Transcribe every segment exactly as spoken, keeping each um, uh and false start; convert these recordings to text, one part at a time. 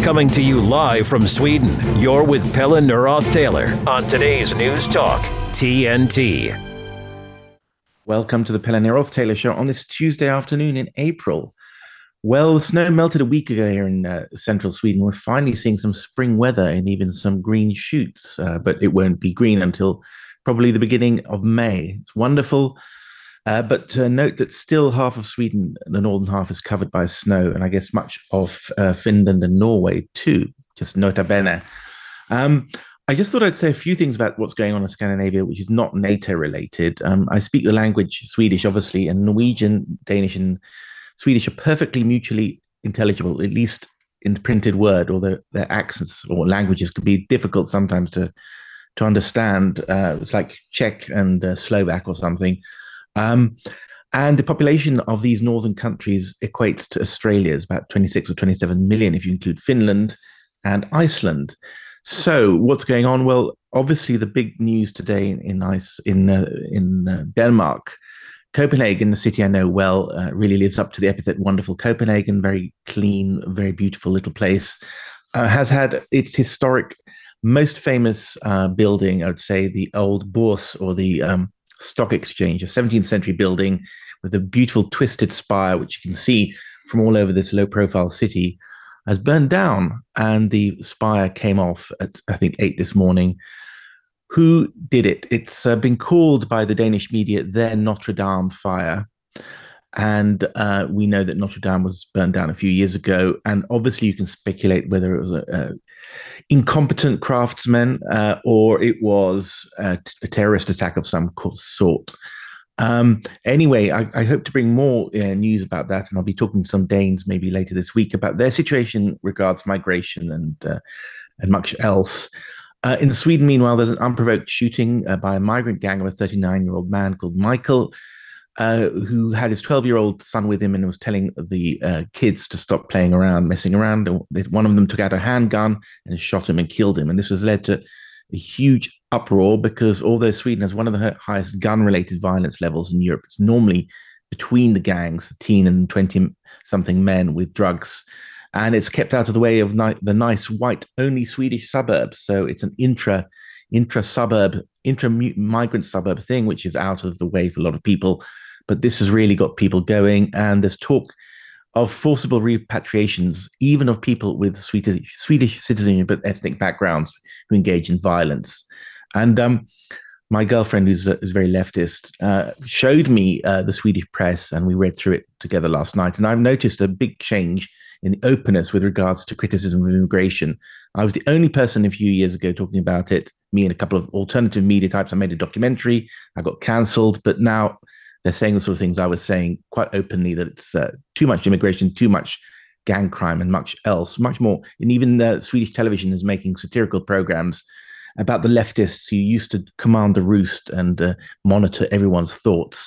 Coming to you live from Sweden, you're with Pelle Neroth Taylor on today's News Talk, T N T. Welcome to the Pelle Neroth Taylor Show on this Tuesday afternoon in April. Well, the snow melted a week ago here in uh, central Sweden. We're finally seeing some spring weather and even some green shoots, uh, but it won't be green until probably the beginning of May. It's wonderful. Uh, but uh, note that still half of Sweden, the northern half, is covered by snow, and I guess much of uh, Finland and Norway too, just nota bene. Um, I just thought I'd say a few things about what's going on in Scandinavia, which is not NATO related. Um, I speak the language Swedish, obviously, and Norwegian, Danish, and Swedish are perfectly mutually intelligible, at least in printed word, although their accents or languages can be difficult sometimes to, to understand. Uh, it's like Czech and uh, Slovak or something. Um, and the population of these northern countries equates to Australia's about twenty-six or twenty-seven million, if you include Finland and Iceland. So what's going on? Well, obviously the big news today in in, Ice, in, uh, in uh, Denmark, Copenhagen, the city I know well, uh, really lives up to the epithet wonderful. Copenhagen, very clean, very beautiful little place, uh, has had its historic, most famous uh, building, I would say, the old Bourse or the um, Stock Exchange, a seventeenth century building with a beautiful twisted spire, which you can see from all over this low profile city, has burned down, and the spire came off at, I think, eight this morning. Who did it? It's uh, been called by the Danish media their Notre Dame fire. And uh, we know that Notre Dame was burned down a few years ago. And obviously you can speculate whether it was a, a incompetent craftsmen uh, or it was a, a terrorist attack of some sort. Um, anyway, I, I hope to bring more uh, news about that. And I'll be talking to some Danes maybe later this week about their situation regards migration and, uh, and much else. Uh, in Sweden, meanwhile, there's an unprovoked shooting uh, by a migrant gang of a thirty-nine-year-old man called Michael, uh, who had his twelve-year-old son with him and was telling the uh, kids to stop playing around, messing around. One of them took out a handgun and shot him and killed him. And this has led to a huge uproar because although Sweden has one of the highest gun-related violence levels in Europe, it's normally between the gangs, the teen and twenty-something men with drugs. And it's kept out of the way of ni- the nice white-only Swedish suburbs. So it's an intra, intra-suburb, intra-migrant suburb thing, which is out of the way for a lot of people. But this has really got people going. And there's talk of forcible repatriations, even of people with Swedish, Swedish citizenship but ethnic backgrounds who engage in violence. And um, my girlfriend, who's, uh, is very leftist, uh, showed me uh, the Swedish press, and we read through it together last night. And I've noticed a big change in the openness with regards to criticism of immigration. I was the only person a few years ago talking about it, me and a couple of alternative media types. I made a documentary, I got cancelled, but now they're saying the sort of things I was saying quite openly, that it's uh, too much immigration, too much gang crime and much else, much more. And even uh, Swedish television is making satirical programs about the leftists who used to command the roost and uh, monitor everyone's thoughts.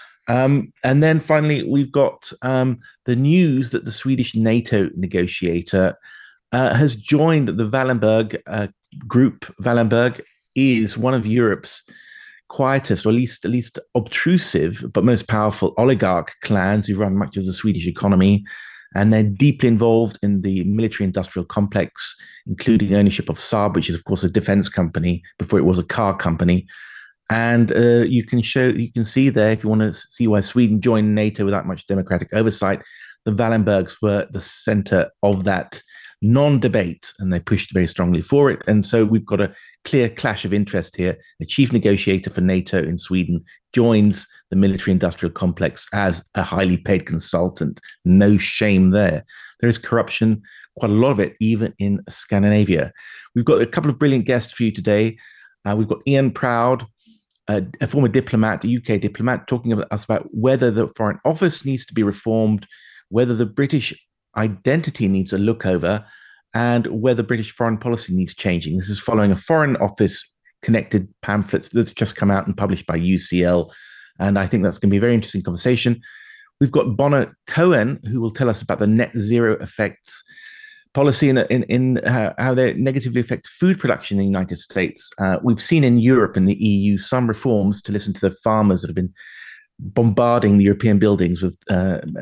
Um, and then finally, we've got um, the news that the Swedish NATO negotiator uh, has joined the Wallenberg uh, group. Wallenberg is one of Europe's quietest, or at least, at least obtrusive, but most powerful oligarch clans who run much of the Swedish economy. And they're deeply involved in the military-industrial complex, including ownership of Saab, which is, of course, a defense company before it was a car company. And uh, you can show, you can see there, if you want to see why Sweden joined NATO without much democratic oversight, the Wallenbergs were the center of that non-debate, and they pushed very strongly for it. And so we've got a clear clash of interest here. The chief negotiator for NATO in Sweden joins the military-industrial complex as a highly paid consultant. No shame there. There is corruption, quite a lot of it, even in Scandinavia. We've got a couple of brilliant guests for you today. Uh, we've got Ian Proud, Uh, a former diplomat, a U K diplomat, talking about us about whether the Foreign Office needs to be reformed, whether the British identity needs a look over, and whether British foreign policy needs changing. This is following a Foreign Office connected pamphlet that's just come out and published by U C L. And I think that's going to be a very interesting conversation. We've got Bonner Cohen, who will tell us about the net zero effects policy in, in, in uh, how they negatively affect food production in the United States. Uh, we've seen in Europe and the E U some reforms to listen to the farmers that have been bombarding the European buildings with uh, uh,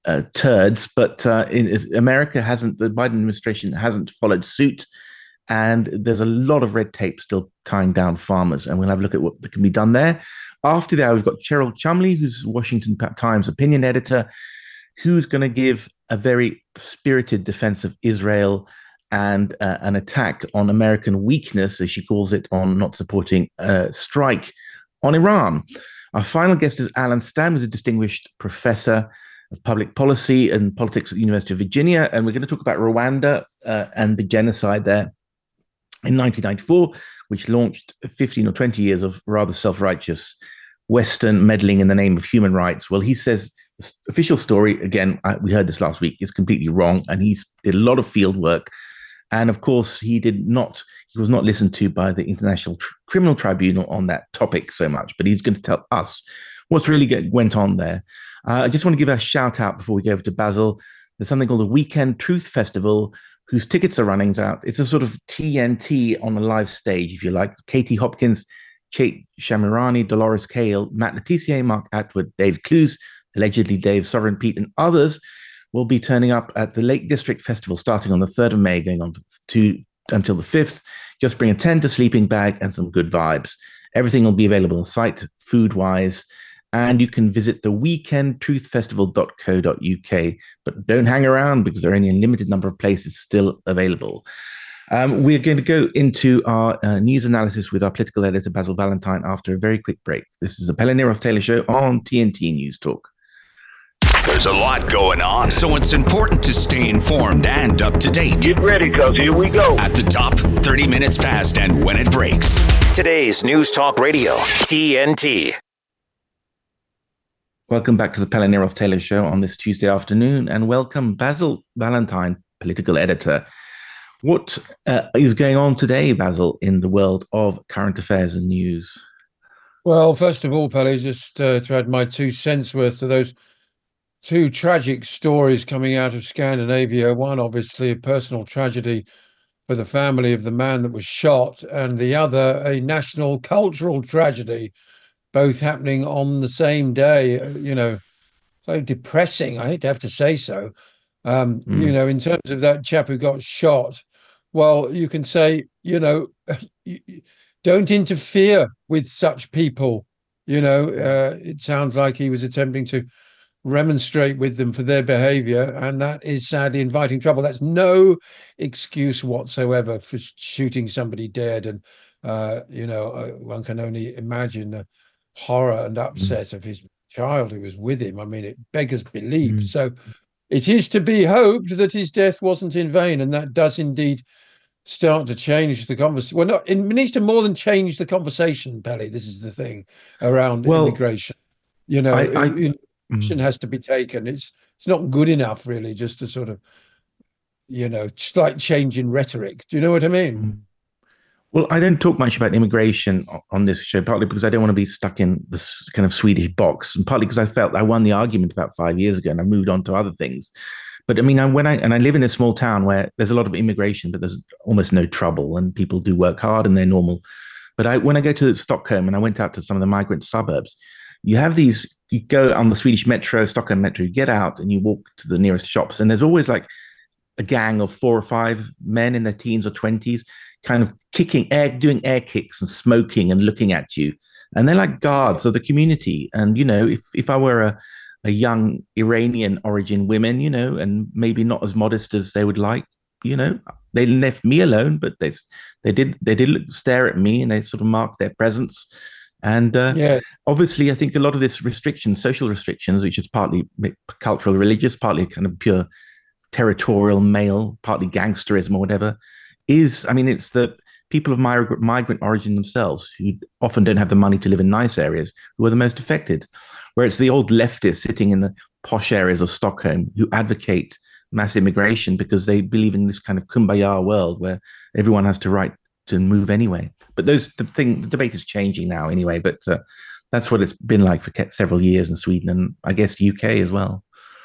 uh, turds, but uh, in, America hasn't, the Biden administration hasn't followed suit. And there's a lot of red tape still tying down farmers. And we'll have a look at what can be done there. After that, we've got Cheryl Chumley, who's Washington Times opinion editor, who's going to give a very spirited defense of Israel and uh, an attack on American weakness, as she calls it, on not supporting a strike on Iran. Our final guest is Alan Stam, who's a distinguished professor of public policy and politics at the University of Virginia. And we're going to talk about Rwanda uh, and the genocide there in nineteen ninety-four, which launched fifteen or twenty years of rather self-righteous Western meddling in the name of human rights. Well, he says the official story, again, I, we heard this last week, is completely wrong. And he's did a lot of field work. And of course, he did not, he was not listened to by the International Tr- Criminal Tribunal on that topic so much, but he's going to tell us what's really get, went on there. Uh, I just want to give a shout out before we go over to Basil. There's something called the Weekend Truth Festival, whose tickets are running out. It's a sort of T N T on a live stage, if you like. Katie Hopkins, Kate Shamirani, Dolores Cale, Matt Letitia, Mark Atwood, Dave Clues, allegedly Dave Sovereign Pete, and others will be turning up at the Lake District Festival starting on the third of May, going on to until the fifth. Just bring a tent, a sleeping bag, and some good vibes. Everything will be available on site, food-wise, and you can visit the weekend truth festival dot co dot uk. But don't hang around because there are only a limited number of places still available. Um, we're going to go into our uh, news analysis with our political editor, Basil Valentine, after a very quick break. This is the Pele Neroth-Taylor Show on T N T News Talk. There's a lot going on, so it's important to stay informed and up to date. Get ready, because here we go. At the top, thirty minutes past, and when it breaks. Today's News Talk Radio, T N T. Welcome back to the Pele Neroth-Taylor Show on this Tuesday afternoon, and welcome Basil Valentine, political editor. What uh, is going on today, Basil, in the world of current affairs and news? Well, first of all, Pele, just uh, to add my two cents worth to those two tragic stories coming out of Scandinavia. One, obviously, a personal tragedy for the family of the man that was shot, and the other, a national cultural tragedy, both happening on the same day. You know, so depressing. I hate to have to say so. Um, mm. You know, in terms of that chap who got shot, well, you can say, you know, don't interfere with such people. You know, uh, it sounds like he was attempting to remonstrate with them for their behavior, and that is sadly inviting trouble. That's no excuse whatsoever for shooting somebody dead. And, uh, you know, uh, one can only imagine the horror and upset mm. of his child who was with him. I mean, it beggars belief. Mm. So it is to be hoped that his death wasn't in vain, and that does indeed start to change the conversation. Well, not, it needs to more than change the conversation, Pele. This is the thing around well, immigration. You know, I, I, it, action has to be taken. It's it's not good enough, really, just to sort of, you know, slight change in rhetoric. Do you know what I mean? Well, I don't talk much about immigration on this show, partly because I don't want to be stuck in this kind of Swedish box, and partly because I felt I won the argument about five years ago and I moved on to other things. But I mean, I, when I and I live in a small town where there's a lot of immigration, but there's almost no trouble, and people do work hard and they're normal. But I, when I go to Stockholm and I went out to some of the migrant suburbs, you have these. You go on the Swedish metro, Stockholm metro, you get out and you walk to the nearest shops, and there's always like a gang of four or five men in their teens or twenties, kind of kicking air, doing air kicks and smoking and looking at you, and they're like guards of the community. And you know, if if I were a a young Iranian origin women, you know, and maybe not as modest as they would like, you know, they left me alone, but they they did they did look, stare at me, and they sort of marked their presence. And uh, yeah. obviously, I think a lot of this restrictions, social restrictions, which is partly cultural, religious, partly kind of pure territorial, male, partly gangsterism or whatever, is, I mean, it's the people of migrant, migrant origin themselves who often don't have the money to live in nice areas who are the most affected. Where it's the old leftists sitting in the posh areas of Stockholm who advocate mass immigration because they believe in this kind of kumbaya world where everyone has to right to move anyway. But those the thing, the debate is changing now anyway. But uh, that's what it's been like for several years in Sweden, and I guess U K as well.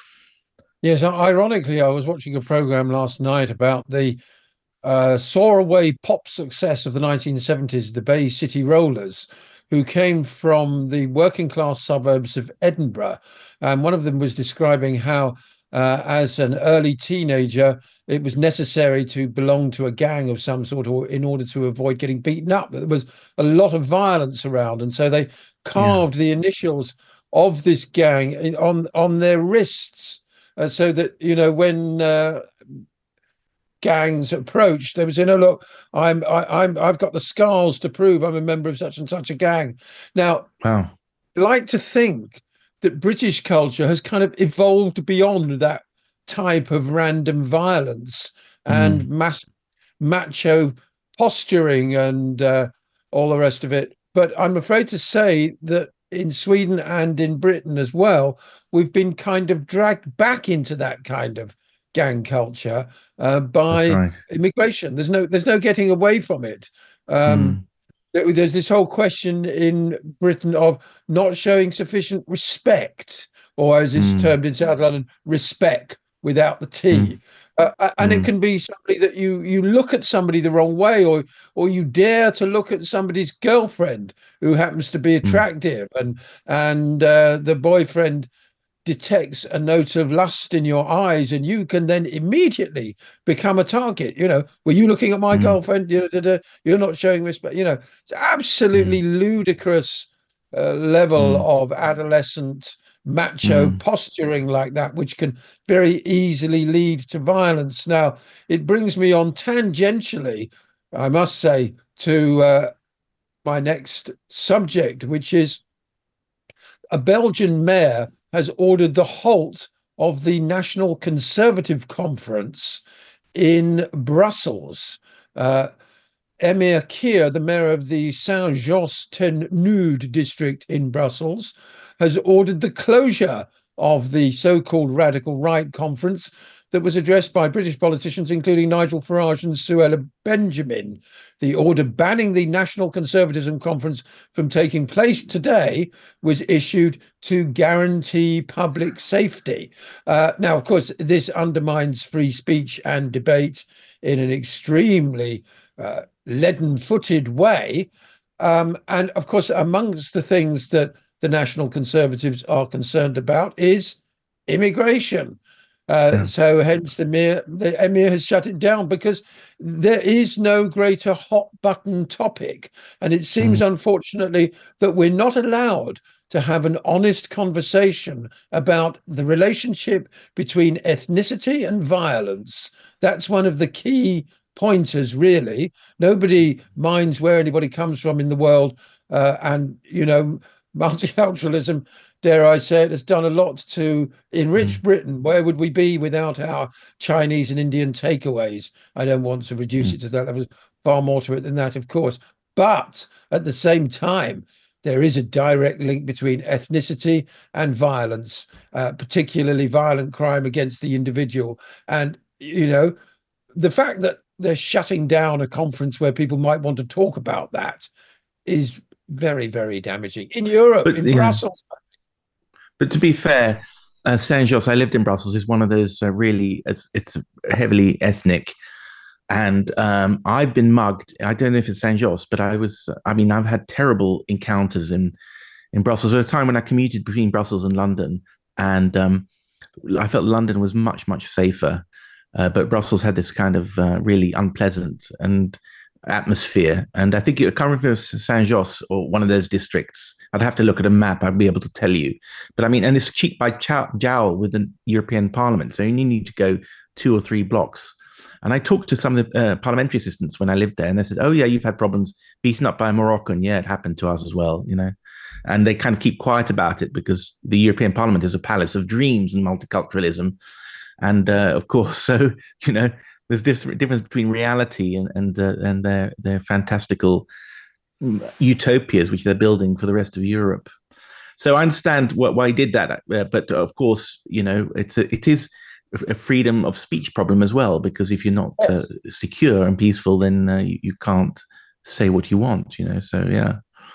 Yes, ironically, I was watching a program last night about the uh, soar-away pop success of the nineteen seventies, the Bay City Rollers, who came from the working class suburbs of Edinburgh. And one of them was describing how, uh, as an early teenager, it was necessary to belong to a gang of some sort or in order to avoid getting beaten up. There was a lot of violence around. And so they carved yeah. the initials of this gang on, on their wrists, uh, so that, you know, when uh, gangs approached, they would say, no, look, I'm, I, I'm, I've got the scars to prove I'm a member of such and such a gang. Now, wow. I like to think that British culture has kind of evolved beyond that type of random violence and mm. mass macho posturing and uh, all the rest of it. But I'm afraid to say that in Sweden and in Britain as well, we've been kind of dragged back into that kind of gang culture uh, by right. immigration. There's no there's no getting away from it. Um, mm. There's this whole question in Britain of not showing sufficient respect, or as it's mm. termed in South London, respect without the T. Mm. Uh, and mm. it can be somebody that you you look at somebody the wrong way, or or you dare to look at somebody's girlfriend who happens to be attractive, mm. and and uh, the boyfriend detects a note of lust in your eyes, and you can then immediately become a target. You know, were you looking at my mm. girlfriend? You're, you're not showing respect. You know, it's absolutely mm. ludicrous uh, level mm. of adolescent macho mm. posturing like that, which can very easily lead to violence. Now, it brings me on tangentially, I must say, to uh, my next subject, which is a Belgian mayor has ordered the halt of the National Conservative Conference in Brussels. Uh, Emir Keir, the mayor of the Saint-Josse-ten-Noode district in Brussels, has ordered the closure of the so-called radical right conference that was addressed by British politicians, including Nigel Farage and Suella Benjamin. The order banning the National Conservatism Conference from taking place today was issued to guarantee public safety. Uh, now, of course, this undermines free speech and debate in an extremely uh, leaden-footed way. Um, and, of course, amongst the things that the National Conservatives are concerned about is immigration. Uh, yeah. So hence the Emir, the Emir has shut it down because there is no greater hot button topic. And it seems, mm. unfortunately, that we're not allowed to have an honest conversation about the relationship between ethnicity and violence. That's one of the key pointers, really. Nobody minds where anybody comes from in the world. Uh, and, you know, multiculturalism, dare I say it, has done a lot to enrich mm. Britain. Where would we be without our Chinese and Indian takeaways? I don't want to reduce mm. it to that level. Far more to it than that, of course. But at the same time, there is a direct link between ethnicity and violence, uh, particularly violent crime against the individual. And, you know, the fact that they're shutting down a conference where people might want to talk about that is very, very damaging. In Europe, but, in yeah. Brussels. But to be fair, uh, Saint-Josse, I lived in Brussels, is one of those uh, really, it's, it's heavily ethnic. And um, I've been mugged. I don't know if it's Saint-Josse, but I was, I mean, I've had terrible encounters in, in Brussels. There was a time when I commuted between Brussels and London, and um, I felt London was much, much safer. Uh, but Brussels had this kind of uh, really unpleasant and atmosphere. And I think it, I can't remember if it was Saint-Josse or one of those districts. I'd have to look at a map. I'd be able to tell you. But I mean, and it's cheek by jowl with the European Parliament. So you need to go two or three blocks. And I talked to some of the uh, parliamentary assistants when I lived there, and they said, oh, yeah, you've had problems beaten up by a Moroccan. Yeah, it happened to us as well, you know. And they kind of keep quiet about it because the European Parliament is a palace of dreams and multiculturalism. And uh, of course, so, you know, there's this difference between reality and and uh, and their their fantastical utopias which they're building for the rest of Europe. So I understand what, why he did that, uh, but of course, you know, it's a, it is a freedom of speech problem as well, because if you're not yes. uh, secure and peaceful, then uh, you, you can't say what you want, you know. So yeah.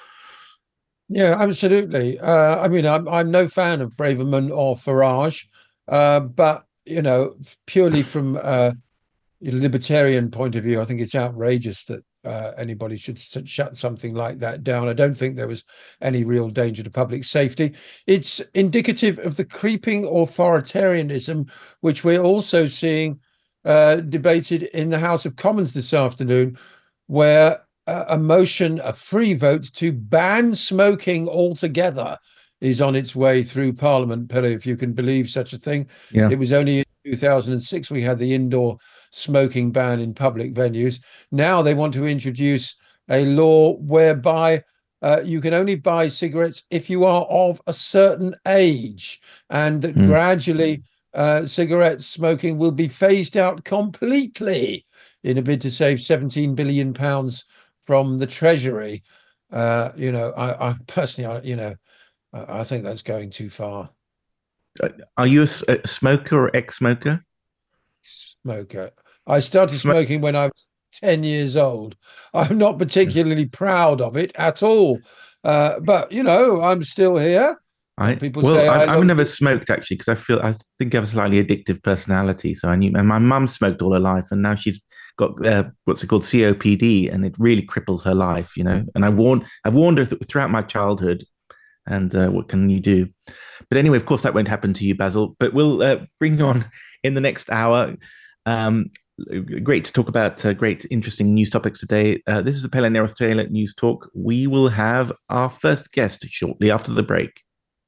Yeah, absolutely. Uh, I mean, I'm I'm no fan of Braverman or Farage, uh, but you know, purely from uh, a libertarian point of view, I think it's outrageous that uh, anybody should shut something like that down. I don't think there was any real danger to public safety. It's indicative of the creeping authoritarianism, which we're also seeing uh, debated in the House of Commons this afternoon, where uh, a motion, a free vote to ban smoking altogether is on its way through Parliament, Pele, if you can believe such a thing. Yeah. It was only in two thousand six we had the indoor smoking ban in public venues. Now they want to introduce a law whereby uh, you can only buy cigarettes if you are of a certain age, and that mm. gradually uh, cigarette smoking will be phased out completely in a bid to save seventeen billion pounds from the Treasury. Uh, you know, I, I personally, I, you know, I think that's going too far. Are you a, a smoker or ex-smoker? Smoker. I started Sm- smoking when I was ten years old. I'm not particularly proud of it at all. Uh, but, you know, I'm still here. I, People well, say I, I I've never it. smoked, actually, because I feel I think I have a slightly addictive personality. So I knew, and my mum smoked all her life, and now she's got uh, what's it called, C O P D, and it really cripples her life, you know. And I warned, I've warned her th- throughout my childhood. And uh, what can you do? But anyway, of course, that won't happen to you, Basil. But we'll uh, bring you on in the next hour. Um, great to talk about uh, great, interesting news topics today. Uh, this is the Pele Neroth Taylor News Talk. We will have our first guest shortly after the break.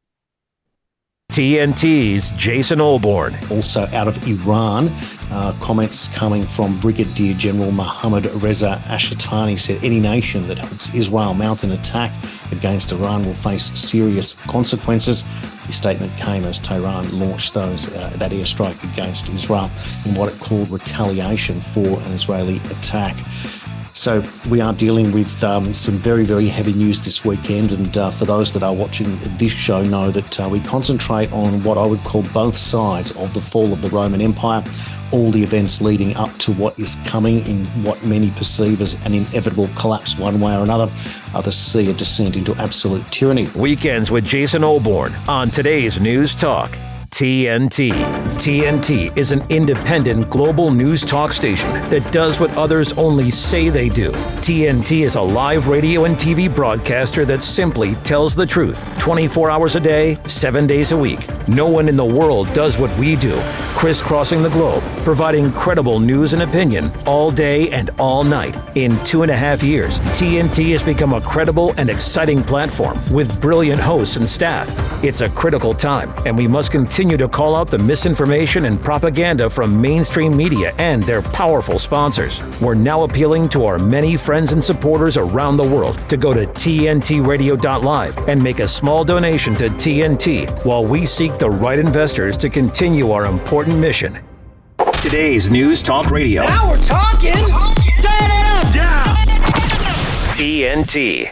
T N T's Jason Olbourne. Also out of Iran, uh, comments coming from Brigadier General Mohammad Reza Ashatani said any nation that helps Israel mount an attack against Iran will face serious consequences. His statement came as Tehran launched those uh, that airstrike against Israel in what it called retaliation for an Israeli attack. So we are dealing with um, some very, very heavy news this weekend. And uh, for those that are watching this show know that uh, we concentrate on what I would call both sides of the fall of the Roman Empire, all the events leading up to what is coming in what many perceive as an inevitable collapse one way or another. Others see a descent into absolute tyranny. Weekends with Jason Olbourne on today's News Talk. T N T. T N T is an independent global news talk station that does what others only say they do. T N T is a live radio and T V broadcaster that simply tells the truth twenty-four hours a day, seven days a week. No one in the world does what we do, crisscrossing the globe, providing credible news and opinion all day and all night. In two and a half years, T N T has become a credible and exciting platform with brilliant hosts and staff. It's a critical time, and we must continue to call out the misinformation and propaganda from mainstream media and their powerful sponsors. We're now appealing to our many friends and supporters around the world to go to T N T radio dot live and make a small donation to T N T while we seek the right investors to continue our important mission. Today's News Talk Radio. Now we're talking. Down, down. T N T.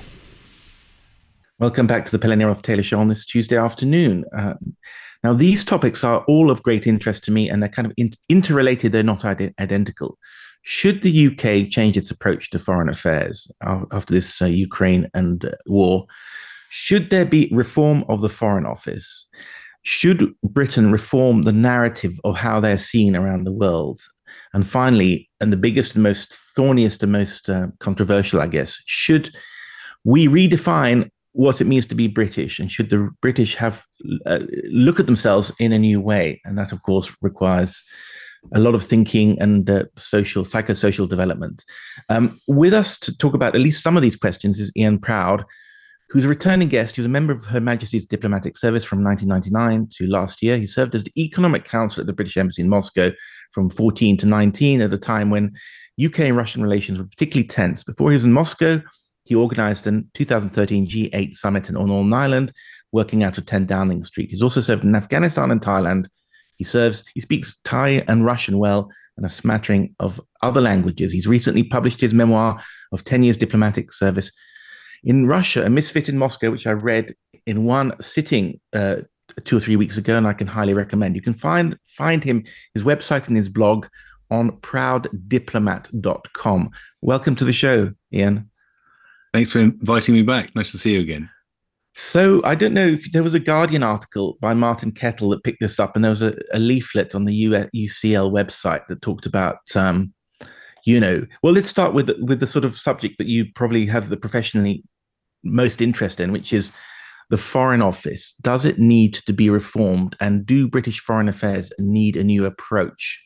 Welcome back to the Pele Neroth Taylor Show on this Tuesday afternoon. Uh, now, these topics are all of great interest to me, and they're kind of in- interrelated. They're not ide- identical. Should the U K change its approach to foreign affairs after this uh, Ukraine and uh, war? Should there be reform of the Foreign Office? Should Britain reform the narrative of how they're seen around the world? And finally, and the biggest and most thorniest and most uh, controversial, I guess, should we redefine what it means to be British, and should the British have uh, look at themselves in a new way? And that, of course, requires a lot of thinking and uh, social, psychosocial development. Um, with us to talk about at least some of these questions is Ian Proud, who's a returning guest. He was a member of Her Majesty's Diplomatic Service from nineteen ninety-nine to last year. He served as the Economic Counsel at the British Embassy in Moscow from fourteen to nineteen, at a time when U K and Russian relations were particularly tense. Before he was in Moscow, he organized the two thousand thirteen G eight summit on Northern Ireland, working out of ten Downing Street. He's also served in Afghanistan and Thailand. He serves, he speaks Thai and Russian well, and a smattering of other languages. He's recently published his memoir of ten years diplomatic service in Russia, A Misfit in Moscow, which I read in one sitting uh, two or three weeks ago, and I can highly recommend. You can find find him, his website and his blog on proud diplomat dot com. Welcome to the show, Ian. Thanks for inviting me back. Nice to see you again. So I don't know if there was a Guardian article by Martin Kettle that picked this up, and there was a, a leaflet on the U C L website that talked about um, you know, well, let's start with with the sort of subject that you probably have the professionally most interest in, which is the Foreign Office. Does it need to be reformed, and do British foreign affairs need a new approach?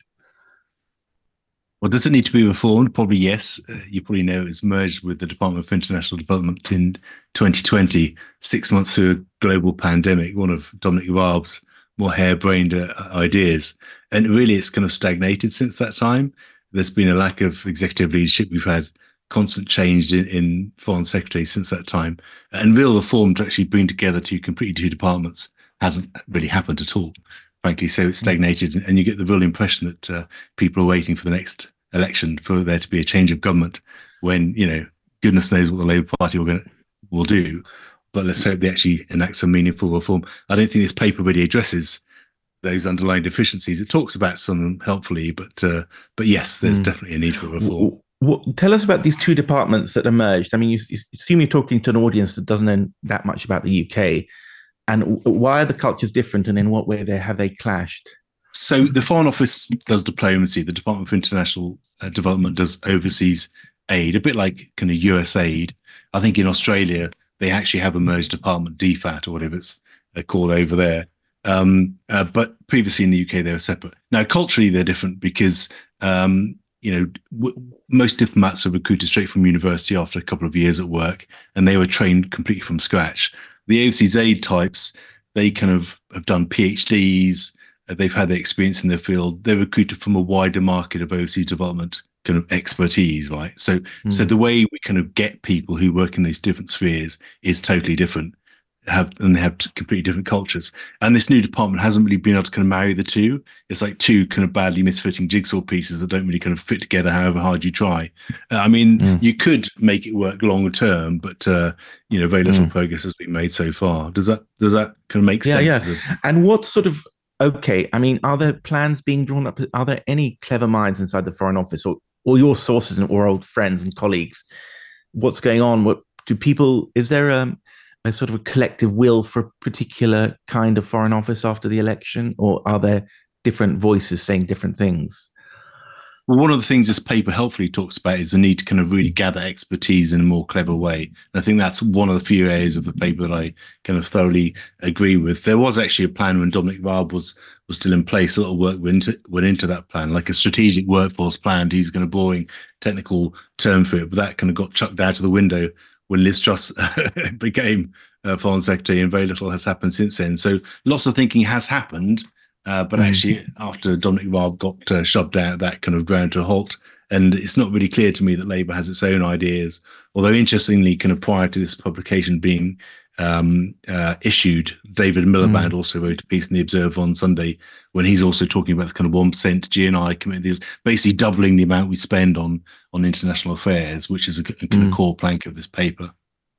Well, does it need to be reformed? Probably yes. Uh, you probably know it's merged with the Department for International Development in twenty twenty, six months through a global pandemic, one of Dominic Raab's more harebrained uh, ideas. And really, it's kind of stagnated since that time. There's been a lack of executive leadership. We've had constant change in, in foreign secretaries since that time. And real reform to actually bring together two completely two departments hasn't really happened at all, frankly. So it's stagnated, and you get the real impression that uh, people are waiting for the next election for there to be a change of government, when, you know, goodness knows what the Labour Party will, gonna, will do. But let's hope they actually enact some meaningful reform. I don't think this paper really addresses those underlying deficiencies. It talks about some helpfully, but uh, but yes, there's mm. definitely a need for reform. Well, tell us about these two departments that emerged. I mean, you, you assume you're talking to an audience that doesn't know that much about the U K. And why are the cultures different, and in what way they have they clashed? So the Foreign Office does diplomacy. The Department for International uh, Development does overseas aid, a bit like kind of U S aid. I think in Australia, they actually have a merged department, D FAT or whatever it's uh, called over there. Um, uh, but previously in the U K, they were separate. Now, culturally, they're different because, um, you know, w- most diplomats are recruited straight from university after a couple of years at work, and they were trained completely from scratch. The overseas aid types, they kind of have done PhDs, uh, they've had their experience in their field, they're recruited from a wider market of overseas development kind of expertise, right? So, mm. so the way we kind of get people who work in these different spheres is totally different. Have and they have completely different cultures, and this new department hasn't really been able to kind of marry the two. It's like two kind of badly misfitting jigsaw pieces that don't really kind of fit together, however hard you try. Uh, I mean, mm. you could make it work longer term, but uh, you know, very little mm. progress has been made so far. Does that does that kind of make yeah, sense? Yeah, and what sort of okay? I mean, are there plans being drawn up? Are there any clever minds inside the Foreign Office, or or your sources or old friends and colleagues? What's going on? What do people? Is there a a sort of a collective will for a particular kind of Foreign Office after the election, or are there different voices saying different things? Well, one of the things this paper helpfully talks about is the need to kind of really gather expertise in a more clever way. And I think that's one of the few areas of the paper that I kind of thoroughly agree with. There was actually a plan when Dominic Raab was was still in place. A lot of work went into, went into that plan, like a strategic workforce plan. He's kind of boring technical term for it, but that kind of got chucked out of the window when Liz Truss became uh, Foreign Secretary, and very little has happened since then. So lots of thinking has happened, uh, but mm. actually after Dominic Raab got uh, shoved out, that kind of ground to a halt. And it's not really clear to me that Labour has its own ideas. Although interestingly, kind of prior to this publication being um, uh, issued, David Miliband mm. also wrote a piece in the Observer on Sunday when he's also talking about the kind of one percent G N I commitment, basically doubling the amount we spend on on international affairs, which is a, a kind mm. of core plank of this paper.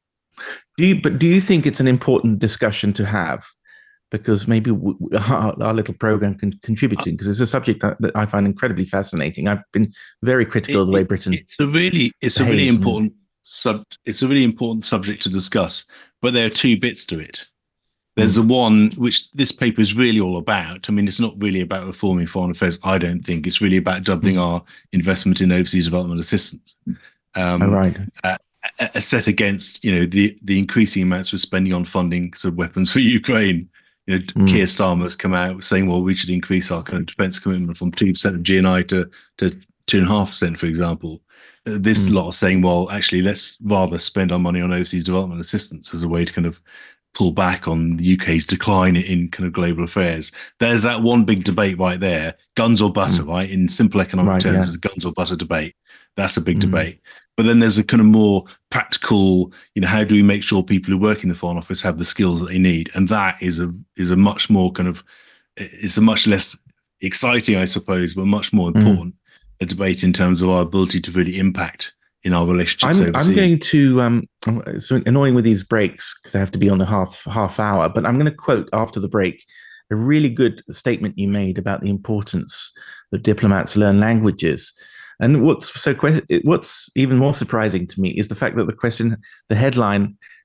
Do you, but do you think it's an important discussion to have? Because maybe we, our, our little program can contribute, because it's a subject that, that I find incredibly fascinating. I've been very critical it, of the way Britain. It's a really, it's a really important sub. It's a really important subject to discuss. But there are two bits to it. There's mm. the one which this paper is really all about. I mean, it's not really about reforming foreign affairs, I don't think. It's really about doubling mm. our investment in overseas development assistance. Um, oh, right. Uh, set against, you know, the the increasing amounts we're spending on funding sort of weapons for Ukraine. You know, mm. Keir Starmer has come out saying, well, we should increase our kind of defence commitment from two percent of G N I to to two and a half percent, for example. Uh, this mm. lot are saying, well, actually, let's rather spend our money on overseas development assistance as a way to kind of pull back on the U K's decline in kind of global affairs. There's that one big debate right there, guns or butter, mm. right? In simple economic right, terms, yeah. it's a guns or butter debate. That's a big mm. debate. But then there's a kind of more practical, you know, how do we make sure people who work in the Foreign Office have the skills that they need? And that is a is a much more kind of, it's a much less exciting, I suppose, but much more important mm. a debate in terms of our ability to really impact in our relationships I'm, overseas. I'm going to, um, it's annoying with these breaks because I have to be on the half half hour, but I'm going to quote after the break a really good statement you made about the importance that diplomats learn languages. And what's so what's even more surprising to me is the fact that the question, the headline,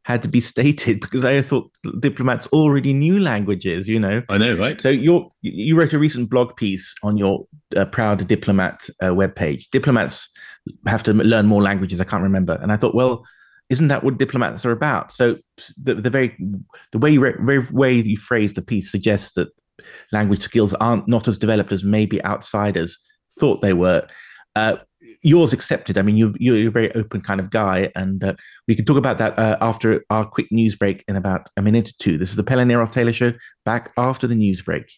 had to be stated because I thought diplomats already knew languages, you know. I know, right? So you're, you wrote a recent blog piece on your uh, Proud Diplomat uh, webpage. Diplomats have to learn more languages. I can't remember. And I thought, well, isn't that what diplomats are about? So the, the very the way you, very way you phrase the piece suggests that language skills aren't not as developed as maybe outsiders thought they were. Uh, yours accepted. I mean, you, you're a very open kind of guy, and uh, we can talk about that uh, after our quick news break in about a minute or two. This is the Pelle Neroth Taylor Show, back after the news break.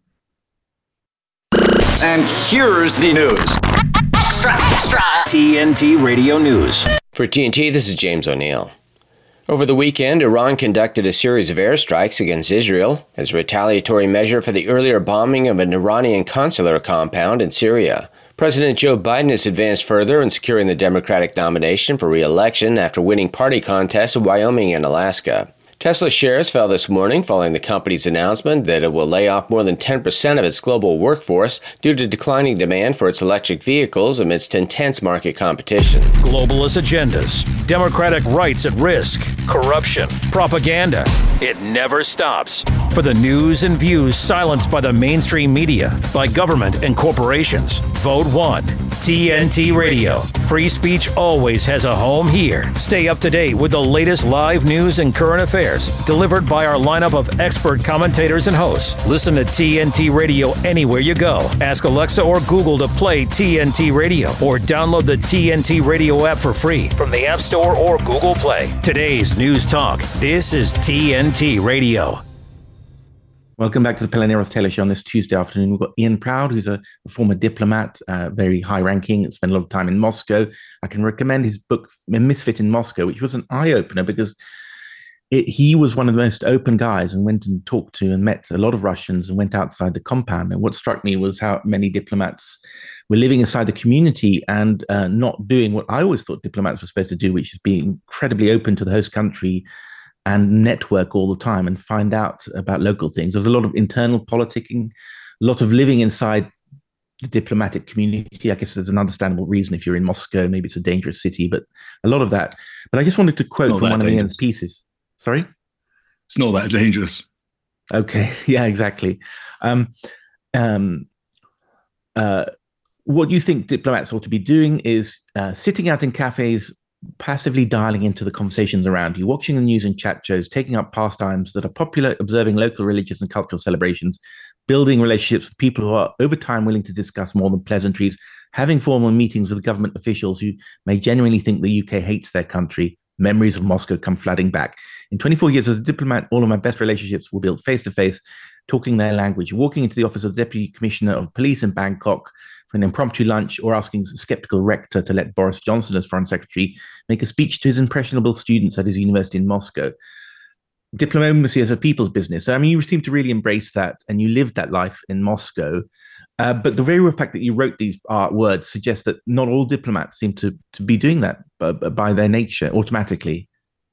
And here's the news. Extra, extra. T N T Radio News. For T N T, this is James O'Neill. Over the weekend, Iran conducted a series of airstrikes against Israel as a retaliatory measure for the earlier bombing of an Iranian consular compound in Syria. President Joe Biden has advanced further in securing the Democratic nomination for re-election after winning party contests in Wyoming and Alaska. Tesla shares fell this morning following the company's announcement that it will lay off more than ten percent of its global workforce due to declining demand for its electric vehicles amidst intense market competition. Globalist agendas, democratic rights at risk, corruption, propaganda. It never stops. For the news and views silenced by the mainstream media, by government and corporations, vote one. T N T Radio. Free speech always has a home here. Stay up to date with the latest live news and current affairs delivered by our lineup of expert commentators and hosts. Listen to T N T Radio anywhere you go. Ask Alexa or Google to play T N T Radio or download the T N T Radio app for free from the App Store or Google Play. Today's News Talk. This is T N T Radio. Welcome back to the Pelle Neroth Taylor Show on this Tuesday afternoon. We've got Ian Proud, who's a, a former diplomat, uh, very high-ranking, spent a lot of time in Moscow. I can recommend his book, Misfit in Moscow, which was an eye-opener because it, he was one of the most open guys and went and talked to and met a lot of Russians and went outside the compound. And what struck me was how many diplomats were living inside the community and uh, not doing what I always thought diplomats were supposed to do, which is be incredibly open to the host country and network all the time and find out about local things. There's a lot of internal politicking, a lot of living inside the diplomatic community. I guess there's an understandable reason if you're in Moscow, maybe it's a dangerous city, but a lot of that. But I just wanted to quote from one dangerous. of Ian's pieces. Sorry? It's not that dangerous. Okay, yeah, exactly. Um, um, uh, what you think diplomats ought to be doing is uh, sitting out in cafes, passively dialing into the conversations around you, watching the news and chat shows, taking up pastimes that are popular, observing local religious and cultural celebrations, building relationships with people who are over time willing to discuss more than pleasantries, having formal meetings with government officials who may genuinely think the U K hates their country. Memories of Moscow come flooding back. In twenty-four years as a diplomat, all of my best relationships were built face-to-face, talking their language, walking into the office of the Deputy Commissioner of Police in Bangkok for an impromptu lunch, or asking a skeptical rector to let Boris Johnson as Foreign Secretary make a speech to his impressionable students at his university in Moscow. Diplomacy is a people's business. So, I mean, you seem to really embrace that, and you lived that life in Moscow. Uh, but the very fact that you wrote these uh, words suggests that not all diplomats seem to, to be doing that by, by their nature automatically.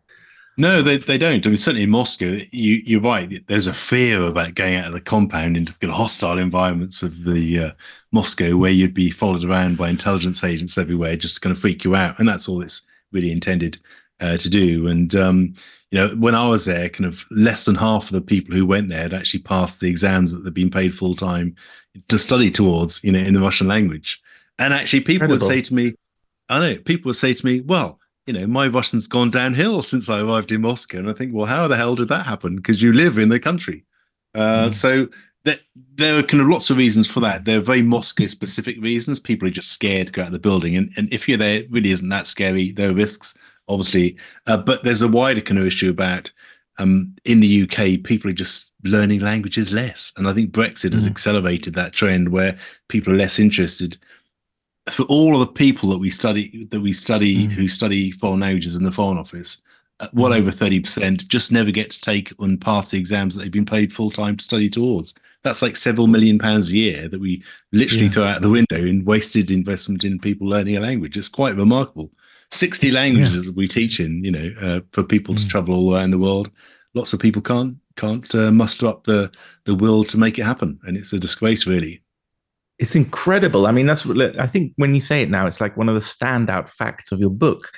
No, they they don't. I mean, certainly in Moscow, you, you're right. There's a fear about going out of the compound into the hostile environments of the uh, Moscow, where you'd be followed around by intelligence agents everywhere, just to kind of freak you out. And that's all it's really intended uh, to do. And, um, you know, when I was there, kind of less than half of the people who went there had actually passed the exams that they'd been paid full time to study towards, you know, in the Russian language. And actually people Incredible. would say to me, I know, people would say to me, well, you know, my Russian's gone downhill since I arrived in Moscow. And I think, well, how the hell did that happen? Because you live in the country. Uh, mm. So there, there are kind of lots of reasons for that. There are very Moscow-specific reasons. People are just scared to go out of the building. And, and if you're there, it really isn't that scary. There are risks, obviously. Uh, but there's a wider kind of issue about, um, in the U K, people are just learning languages less. And I think Brexit mm. has accelerated that trend where people are less interested. For all of the people that we study, that we study, mm. who study foreign languages in the Foreign Office, uh, well mm. over thirty percent just never get to take and pass the exams that they've been paid full time to study towards. That's like several million pounds a year that we literally yeah. throw out the window in wasted investment in people learning a language. It's quite remarkable. sixty languages yeah. we teach in, you know, uh, for people mm. to travel all around the world. Lots of people can't can't uh, muster up the the will to make it happen, and it's a disgrace, really. It's incredible. I mean, that's what I think when you say it now, it's like one of the standout facts of your book.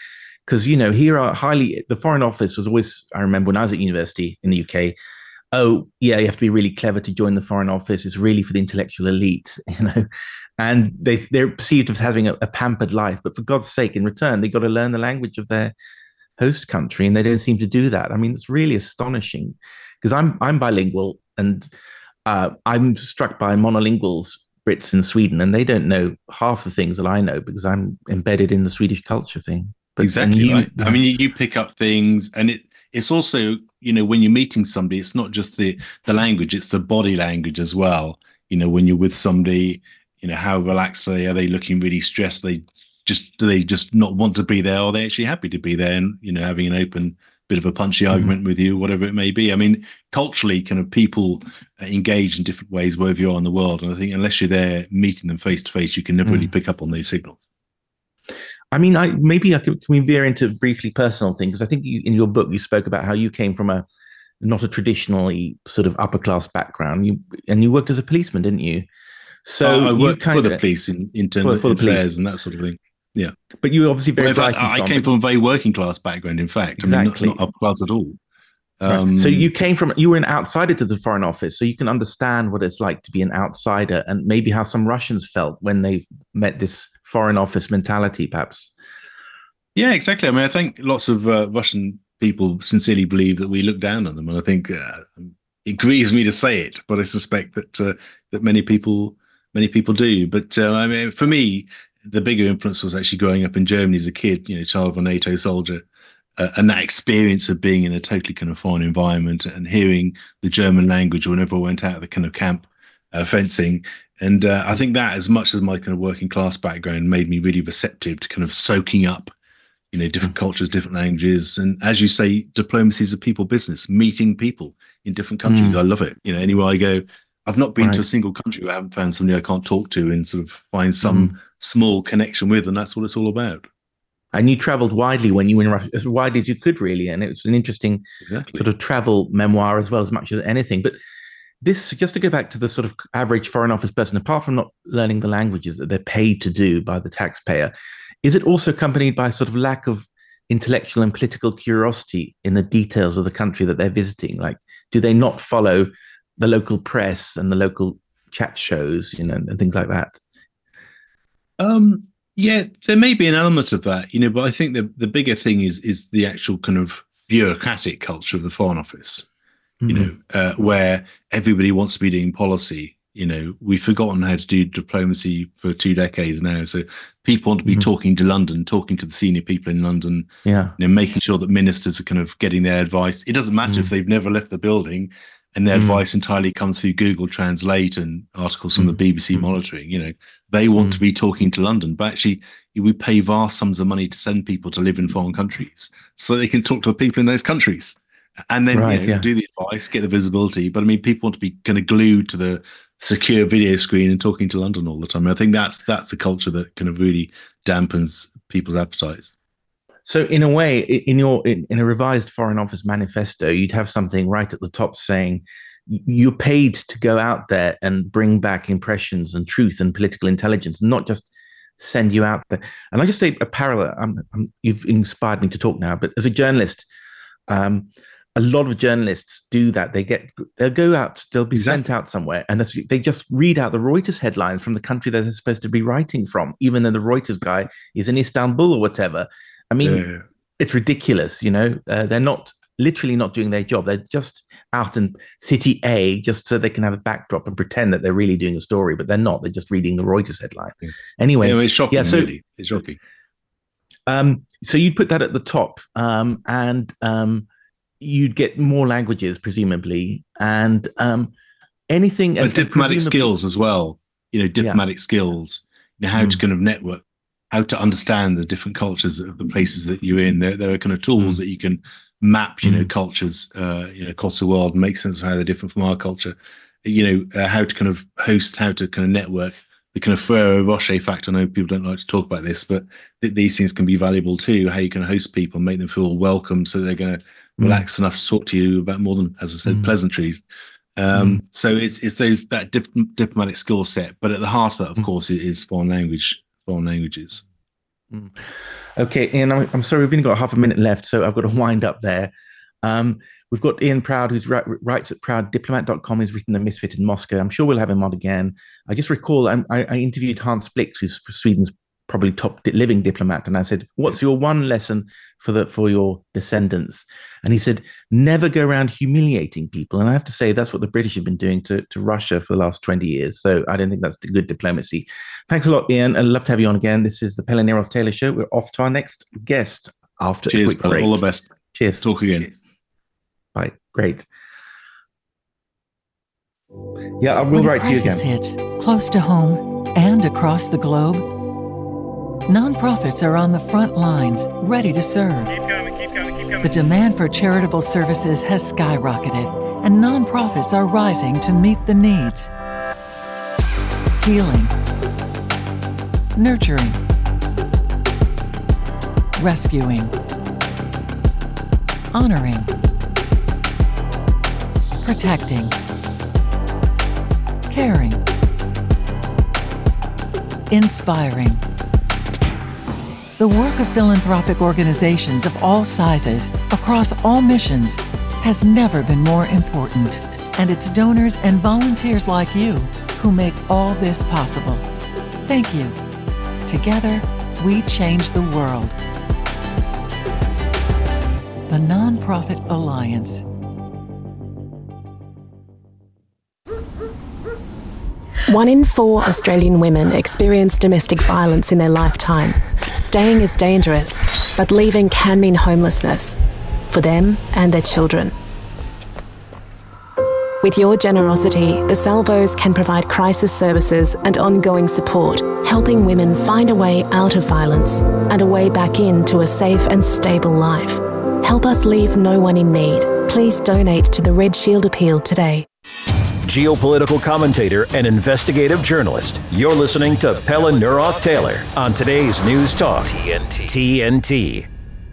because you know here are highly the Foreign Office was always, I remember when I was at university in the U K, oh yeah, you have to be really clever to join the Foreign Office. It's really for the intellectual elite, you know, and they they're perceived as having a, a pampered life. But for God's sake, in return, they got to learn the language of their host country, and they don't seem to do that. I mean, it's really astonishing because I'm I'm bilingual, and uh, I'm struck by monolinguals, Brits in Sweden, and they don't know half the things that I know because I'm embedded in the Swedish culture thing. But exactly you, right. I mean, you, you pick up things, and it it's also, you know, when you're meeting somebody, it's not just the the language; it's the body language as well. You know, when you're with somebody, you know, how relaxed are they? Are they looking really stressed? They just do they just not want to be there? Or are they actually happy to be there? And you know, having an open bit of a punchy mm-hmm. argument with you, whatever it may be. I mean, culturally, kind of people engage in different ways wherever you are in the world. And I think unless you're there meeting them face to face, you can never mm. really pick up on these signals. I mean, I maybe I can, can we veer into briefly personal things? Because I think you, in your book you spoke about how you came from a not a traditionally sort of upper class background. You and you worked as a policeman, didn't you? So uh, I worked for the police in internal for, for affairs and that sort of thing. Yeah, but you were obviously very well, bright. I, I came from a very working class background. In fact, exactly. I mean, not, not upper class at all. Um, right. So you came from you were an outsider to the Foreign Office, so you can understand what it's like to be an outsider, and maybe how some Russians felt when they met this Foreign Office mentality, perhaps. Yeah, exactly. I mean, I think lots of uh, Russian people sincerely believe that we look down on them, and I think uh, it grieves me to say it, but I suspect that uh, that many people many people do. But uh, I mean, for me, the bigger influence was actually growing up in Germany as a kid, you know, child of a NATO soldier, uh, and that experience of being in a totally kind of foreign environment and hearing the German language whenever I went out of the kind of camp uh, fencing. And uh, I think that, as much as my kind of working class background, made me really receptive to kind of soaking up, you know, different cultures, different languages. And as you say, diplomacy is a people business, meeting people in different countries. Mm. I love it. You know, anywhere I go, I've not been right. to a single country where I haven't found somebody I can't talk to and sort of find some mm. small connection with. And that's what it's all about. And you traveled widely when you were in Russia, as widely as you could, really. And it was an interesting exactly. sort of travel memoir as well, as much as anything. But this, just to go back to the sort of average Foreign Office person, apart from not learning the languages that they're paid to do by the taxpayer, is it also accompanied by sort of lack of intellectual and political curiosity in the details of the country that they're visiting? Like, do they not follow the local press and the local chat shows, you know, and things like that? Um, yeah, there may be an element of that, you know, but I think the, the bigger thing is is the actual kind of bureaucratic culture of the Foreign Office, mm-hmm. you know, uh, where everybody wants to be doing policy. You know, we've forgotten how to do diplomacy for two decades now. So people want to be mm-hmm. talking to London, talking to the senior people in London, yeah, you know, making sure that ministers are kind of getting their advice. It doesn't matter mm-hmm. if they've never left the building and their mm-hmm. advice entirely comes through Google Translate and articles from mm-hmm. the B B C mm-hmm. monitoring. You know, they want mm-hmm. to be talking to London, but actually we pay vast sums of money to send people to live in foreign countries so they can talk to the people in those countries and then right, you know, yeah. do the advice, get the visibility. But I mean, people want to be kind of glued to the secure video screen and talking to London all the time. I think that's that's a culture that kind of really dampens people's appetites. So in a way, in your in, in a revised Foreign Office manifesto, you'd have something right at the top saying you're paid to go out there and bring back impressions and truth and political intelligence, not just send you out there. And I just say a parallel. I'm, I'm, you've inspired me to talk now, but as a journalist, um, a lot of journalists do that. They get, they'll go out, they'll be exactly. sent out somewhere, and they just read out the Reuters headlines from the country that they're supposed to be writing from, even though the Reuters guy is in Istanbul or whatever. I mean, yeah. it's ridiculous, you know. Uh, they're not literally not doing their job. They're just out in city A just so they can have a backdrop and pretend that they're really doing a story, but they're not. They're just reading the Reuters headline. Yeah. Anyway, yeah, it's shocking. Yeah, so, really. It's shocking. Um, so you'd put that at the top, um, and um, you'd get more languages, presumably, and um, anything. But and, diplomatic and skills as well. You know, diplomatic yeah. skills. You know, how mm. to kind of network, how to understand the different cultures of the places that you're in. There, there are kind of tools mm. that you can map, you know, mm. cultures, uh, you know, across the world, and make sense of how they're different from our culture. You know, uh, how to kind of host, how to kind of network. The kind of Ferrero Rocher factor. I know people don't like to talk about this, but th- these things can be valuable too. How you can host people, make them feel welcome, so they're going to mm. relax enough to talk to you about more than, as I said, mm. pleasantries. Um, mm. So it's it's those that dip- diplomatic skill set, but at the heart of that, of mm. course, it is foreign language, foreign languages. Mm. Okay, Ian, I'm, I'm sorry, we've only got half a minute left, so I've got to wind up there. Um, we've got Ian Proud, who's ri- writes at proud diplomat dot com. He's written The Misfit in Moscow. I'm sure we'll have him on again. I just recall I, I interviewed Hans Blix, who's Sweden's probably top living diplomat, and I said, "What's your one lesson for the for your descendants?" And he said, "Never go around humiliating people." And I have to say that's what the British have been doing to, to Russia for the last twenty years. So I don't think that's good diplomacy. Thanks a lot, Ian. I'd love to have you on again. This is the Pelle Neroth Taylor Show. We're off to our next guest after Cheers, a quick break. All the best. Cheers. Talk again. Cheers. Bye. Great. Yeah, I will when write to you crisis again. hits close to home and across the globe, nonprofits are on the front lines, ready to serve. Keep coming, keep coming, keep coming. The demand for charitable services has skyrocketed, and nonprofits are rising to meet the needs. Healing, nurturing, rescuing, honoring, protecting, caring, inspiring. The work of philanthropic organizations of all sizes, across all missions, has never been more important. And it's donors and volunteers like you who make all this possible. Thank you. Together, we change the world. The Nonprofit Alliance. One in four Australian women experience domestic violence in their lifetime. Staying is dangerous, but leaving can mean homelessness for them and their children. With your generosity, the Salvos can provide crisis services and ongoing support, helping women find a way out of violence and a way back into a safe and stable life. Help us leave no one in need. Please donate to the Red Shield Appeal today. Geopolitical commentator and investigative journalist. You're listening to Pelle Neroth Taylor on today's News Talk T N T. T N T.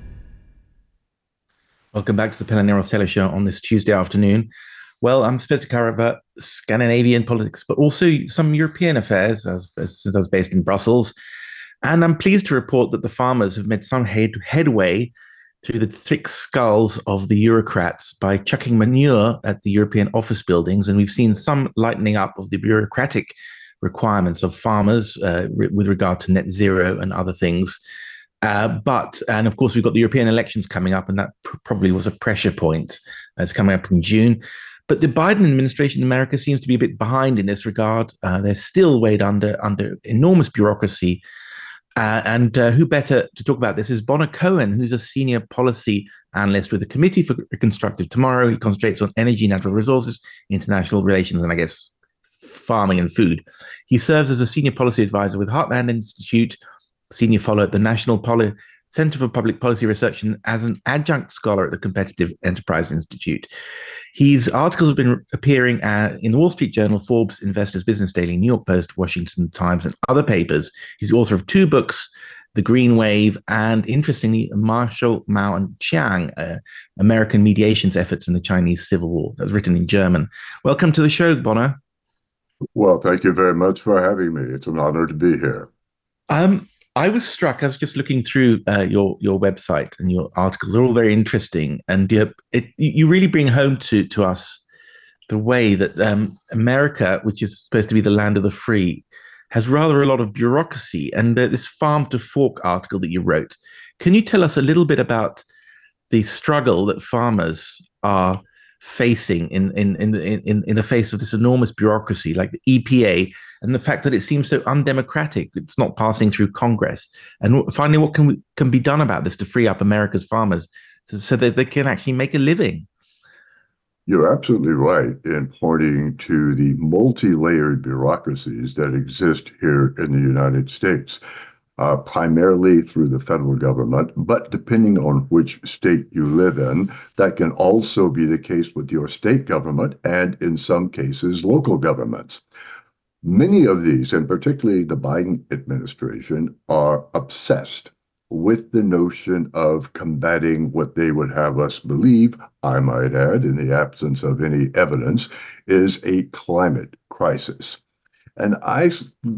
Welcome back to the Pelle Neroth Taylor Show on this Tuesday afternoon. Well, I'm supposed to cover about Scandinavian politics, but also some European affairs, as, as since I was based in Brussels. And I'm pleased to report that the farmers have made some head, headway through the thick skulls of the bureaucrats by chucking manure at the European office buildings. And we've seen some lightening up of the bureaucratic requirements of farmers uh, re- with regard to net zero and other things. Uh, but, and of course, we've got the European elections coming up, and that pr- probably was a pressure point. Uh, it's coming up in June. But the Biden administration in America seems to be a bit behind in this regard. Uh, they're still weighed under, under enormous bureaucracy. Uh, and uh, who better to talk about this is Bonner Cohen, who's a senior policy analyst with the Committee for Reconstructive Tomorrow. He concentrates on energy, natural resources, international relations, and I guess farming and food. He serves as a senior policy advisor with Heartland Institute, senior fellow at the National Poli- Center for Public Policy Research, and as an adjunct scholar at the Competitive Enterprise Institute. His articles have been appearing uh, in the Wall Street Journal, Forbes, Investors Business Daily, New York Post, Washington Times, and other papers. He's the author of two books, The Green Wave, and interestingly, Marshall, Mao, and Chiang, uh, American Mediations Efforts in the Chinese Civil War. That was written in German. Welcome to the show, Bonner. Well, thank you very much for having me. It's an honor to be here. Um, I was struck. I was just looking through uh, your your website, and your articles are all very interesting, and uh, it, you really bring home to to us the way that um, America, which is supposed to be the land of the free, has rather a lot of bureaucracy. And uh, this Farm to Fork article that you wrote, can you tell us a little bit about the struggle that farmers are facing in in in in in the face of this enormous bureaucracy, like the E P A, and the fact that it seems so undemocratic? It's not passing through Congress. And finally, what can we, can be done about this to free up America's farmers so, so that they can actually make a living? You're absolutely right in pointing to the multi-layered bureaucracies that exist here in the United States. Uh, primarily through the federal government, but depending on which state you live in, that can also be the case with your state government and, in some cases, local governments. Many of these, and particularly the Biden administration, are obsessed with the notion of combating what they would have us believe, I might add, in the absence of any evidence, is a climate crisis. And I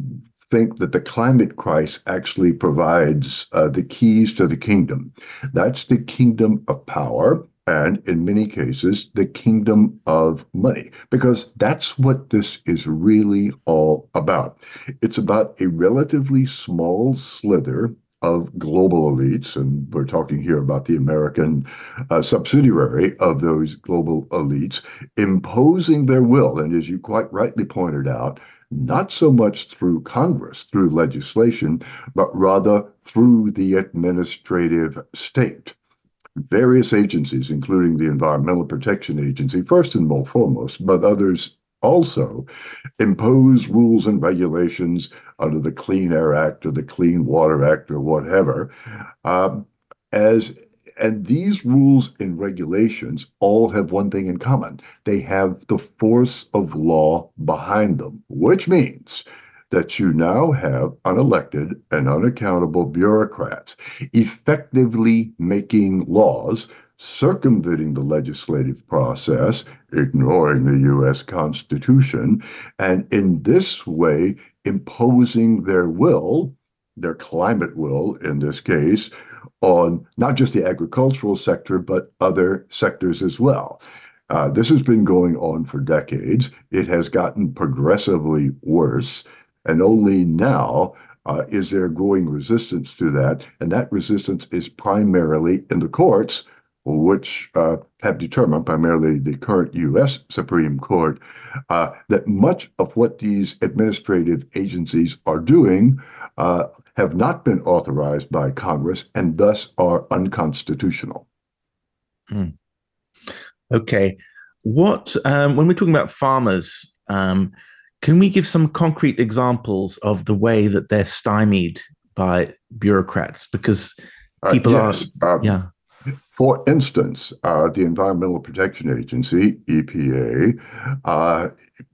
think that the climate crisis actually provides uh, the keys to the kingdom. That's the kingdom of power, and in many cases, the kingdom of money, because that's what this is really all about. It's about a relatively small slither of global elites, and we're talking here about the American uh, subsidiary of those global elites, imposing their will, and as you quite rightly pointed out, not so much through Congress, through legislation, but rather through the administrative state. Various agencies, including the Environmental Protection Agency, first and most foremost, but others also impose rules and regulations under the Clean Air Act or the Clean Water Act or whatever. Um, as and these rules and regulations all have one thing in common. They have the force of law behind them, which means that you now have unelected and unaccountable bureaucrats effectively making laws, circumventing the legislative process, ignoring the U S Constitution, and in this way imposing their will, their climate will in this case, on not just the agricultural sector, but other sectors as well. Uh, this has been going on for decades. It has gotten progressively worse, and only now uh, is there growing resistance to that, and that resistance is primarily in the courts, which uh, have determined, primarily the current U S Supreme Court, uh, that much of what these administrative agencies are doing uh, have not been authorized by Congress and thus are unconstitutional. Hmm. Okay. What, um, when we're talking about farmers, um, can we give some concrete examples of the way that they're stymied by bureaucrats? Because people uh, yes, are, um, yeah. For instance, uh, the Environmental Protection Agency, E P A, uh,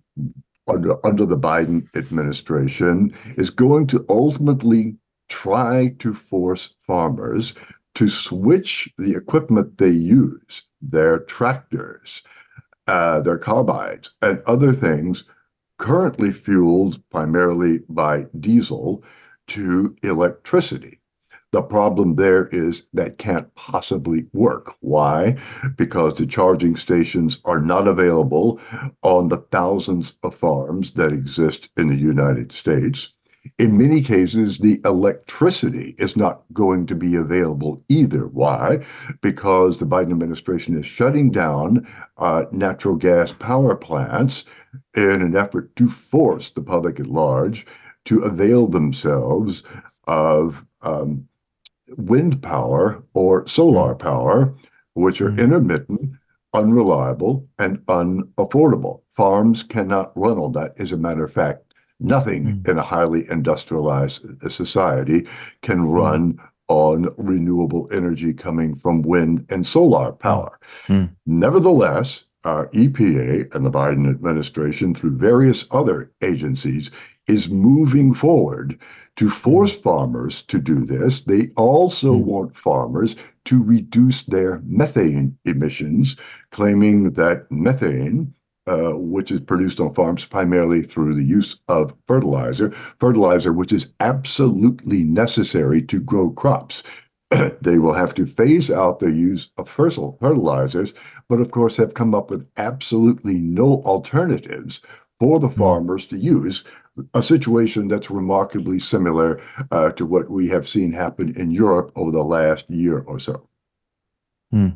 under, under the Biden administration, is going to ultimately try to force farmers to switch the equipment they use, their tractors, uh, their carbines, and other things currently fueled primarily by diesel, to electricity. The problem there is that can't possibly work. Why? Because the charging stations are not available on the thousands of farms that exist in the United States. In many cases, the electricity is not going to be available either. Why? Because the Biden administration is shutting down uh, natural gas power plants in an effort to force the public at large to avail themselves of um, wind power or solar power, which are intermittent, unreliable, and unaffordable. Farms cannot run on that. As a matter of fact, nothing mm. in a highly industrialized society can run mm. on renewable energy coming from wind and solar power. Mm. Nevertheless, uh, E P A and the Biden administration, through various other agencies, is moving forward to force farmers to do this. They also mm. want farmers to reduce their methane emissions, claiming that methane, uh, which is produced on farms primarily through the use of fertilizer, fertilizer which is absolutely necessary to grow crops. They will have to phase out their use of fertilizers, but of course have come up with absolutely no alternatives for the farmers to use, a situation that's remarkably similar uh, to what we have seen happen in Europe over the last year or so. Hmm.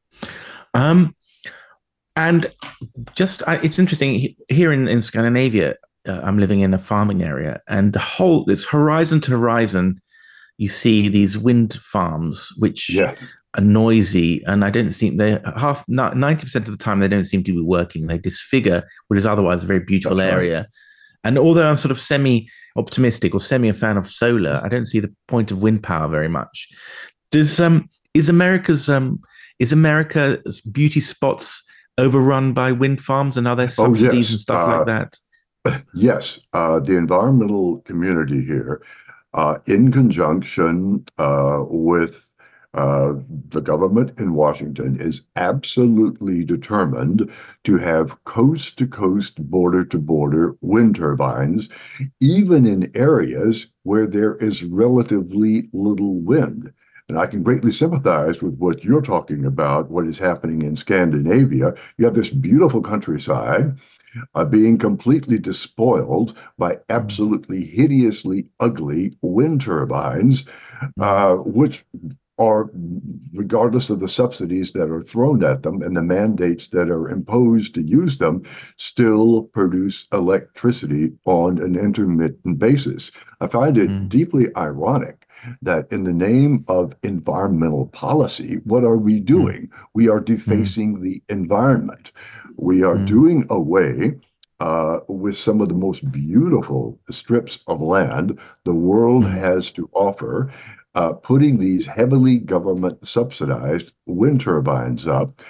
Um, and just, uh, it's interesting, here in, in Scandinavia, uh, I'm living in a farming area, and the whole, it's horizon to horizon, you see these wind farms, which yes. are noisy, and I don't think they half ninety percent of the time they don't seem to be working. They disfigure what is otherwise a very beautiful That's area. Right. And although I'm sort of semi-optimistic or semi a fan of solar, I don't see the point of wind power very much. Does um is America's um is America's beauty spots overrun by wind farms, and are there subsidies oh, yes. and stuff uh, like that? Yes, uh, the environmental community here, uh, in conjunction uh, with Uh, the government in Washington is absolutely determined to have coast-to-coast, border-to-border wind turbines, even in areas where there is relatively little wind. And I can greatly sympathize with what you're talking about, what is happening in Scandinavia. You have this beautiful countryside uh, being completely despoiled by absolutely hideously ugly wind turbines, uh, which are, regardless of the subsidies that are thrown at them and the mandates that are imposed to use them, still produce electricity on an intermittent basis. I find it mm. deeply ironic that in the name of environmental policy, what are we doing? Mm. We are defacing mm. the environment. We are mm. doing away uh, with some of the most beautiful strips of land the world mm. has to offer. Uh, putting these heavily government subsidized wind turbines up,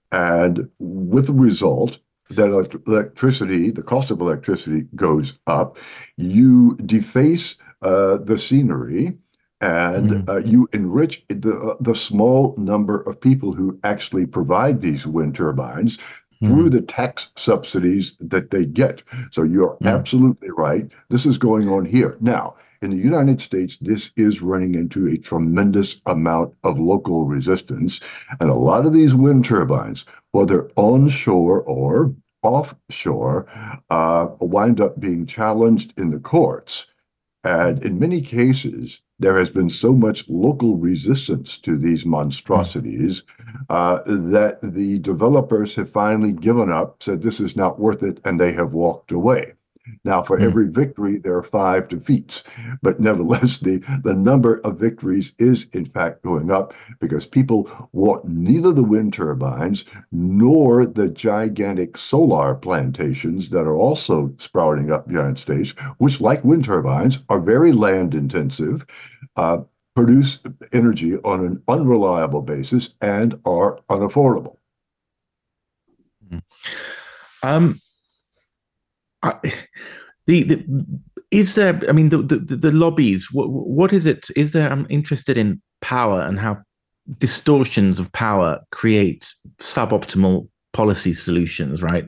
and with the result that elect- electricity, the cost of electricity goes up, you deface uh, the scenery, and mm. uh, you enrich the, the small number of people who actually provide these wind turbines through the tax subsidies that they get. So you're mm. absolutely right. This is going on here. Now, in the United States, this is running into a tremendous amount of local resistance. And a lot of these wind turbines, whether onshore or offshore, uh, wind up being challenged in the courts. And in many cases, there has been so much local resistance to these monstrosities uh, that the developers have finally given up, said this is not worth it, and they have walked away. Now, for mm. every victory, there are five defeats. But nevertheless, the, the number of victories is, in fact, going up because people want neither the wind turbines nor the gigantic solar plantations that are also sprouting up in the United States, which, like wind turbines, are very land intensive, uh, produce energy on an unreliable basis, and are unaffordable. Mm. Um. I, the, the is there? I mean, the the, the lobbies. What, what is it? Is there? I'm interested in power and how distortions of power create suboptimal policy solutions. Right.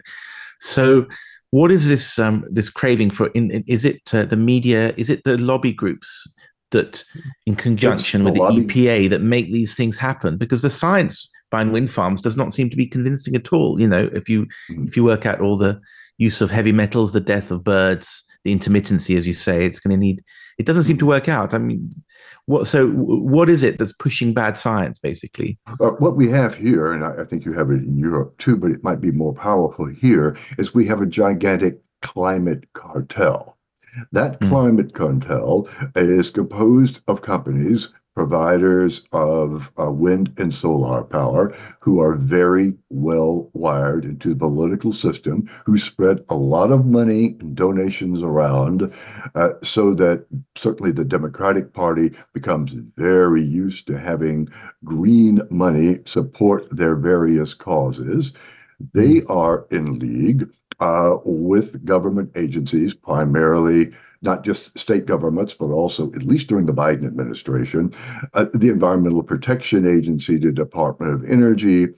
So, what is this? Um, this craving for? In, in, is it uh, the media? Is it the lobby groups that, in conjunction with the lobby. E P A, that make these things happen? Because the science behind wind farms does not seem to be convincing at all. You know, if you mm-hmm. if you work out all the use of heavy metals, the death of birds, the intermittency, as you say, it's going to need, it doesn't seem to work out. I mean, what, so what is it that's pushing bad science, basically? Uh, what we have here, and I, I think you have it in Europe too, but it might be more powerful here, is we have a gigantic climate cartel. That mm. climate cartel is composed of companies, providers of uh, wind and solar power, who are very well wired into the political system, who spread a lot of money and donations around, uh, so that certainly the Democratic Party becomes very used to having green money support their various causes. They are in league uh, with government agencies, primarily not just state governments, but also, at least during the Biden administration, uh, the Environmental Protection Agency, the Department of Energy,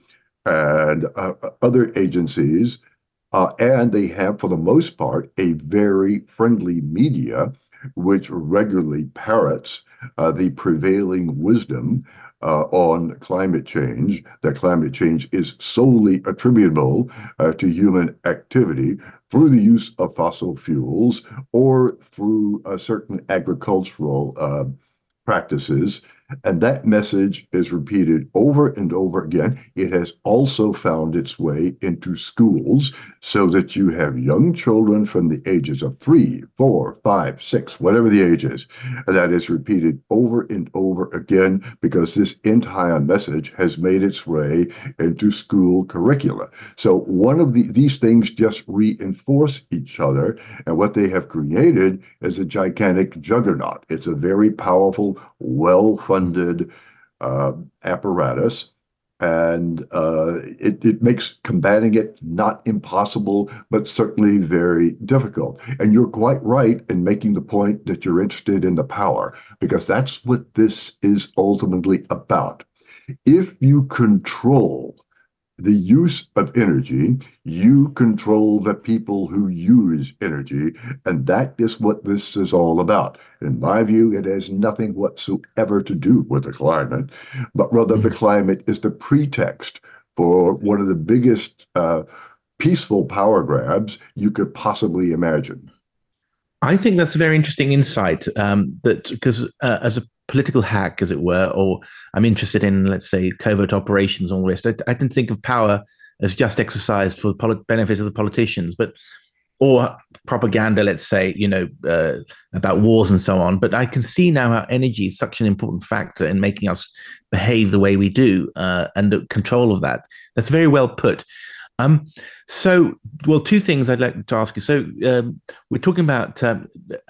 and uh, other agencies. Uh, and they have, for the most part, a very friendly media, which regularly parrots uh, the prevailing wisdom uh, on climate change, that climate change is solely attributable uh, to human activity through the use of fossil fuels or through uh, certain agricultural uh, practices. And that message is repeated over and over again. It has also found its way into schools so that you have young children from the ages of three, four, five, six, whatever the age is. And that is repeated over and over again because this entire message has made its way into school curricula. So one of the, these things just reinforce each other. And what they have created is a gigantic juggernaut. It's a very powerful, well-funded funded uh, apparatus, and uh, it, it makes combating it not impossible, but certainly very difficult. And you're quite right in making the point that you're interested in the power, because that's what this is ultimately about. If you control the use of energy, you control the people who use energy, and that is what this is all about. In my view, it has nothing whatsoever to do with the climate, but rather the climate is the pretext for one of the biggest uh, peaceful power grabs you could possibly imagine. I think that's a very interesting insight. Um, that because uh, as a political hack, as it were, or I'm interested in, let's say, covert operations and all this. I, I didn't think of power as just exercised for the polit- benefit of the politicians, but or propaganda, let's say, you know, uh, about wars and so on. But I can see now how energy is such an important factor in making us behave the way we do, uh, and the control of that. That's very well put. Um, so, well, two things I'd like to ask you. So, um, we're talking about, um,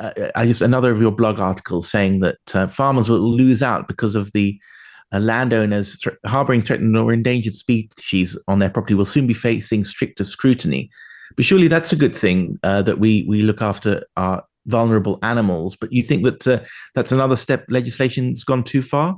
I guess, another of your blog articles saying that uh, farmers will lose out because of the uh, landowners th- harboring threatened or endangered species on their property will soon be facing stricter scrutiny. But surely that's a good thing, uh, that we we look after our vulnerable animals. But you think that uh, that's another step legislation's gone too far?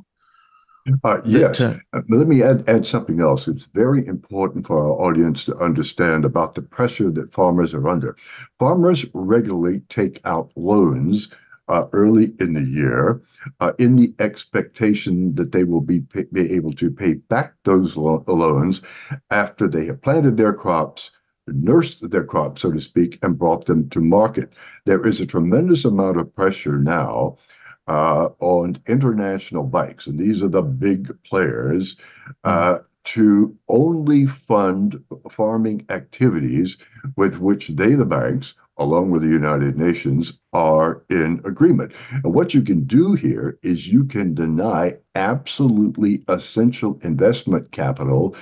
Uh, yes. But, uh, Let me add, add something else. It's very important for our audience to understand about the pressure that farmers are under. Farmers regularly take out loans uh, early in the year uh, in the expectation that they will be, pay, be able to pay back those lo- loans after they have planted their crops, nursed their crops, so to speak, and brought them to market. There is a tremendous amount of pressure now Uh, on international banks, and these are the big players, uh, mm. to only fund farming activities with which they, the banks, along with the United Nations, are in agreement. And what you can do here is you can deny absolutely essential investment capital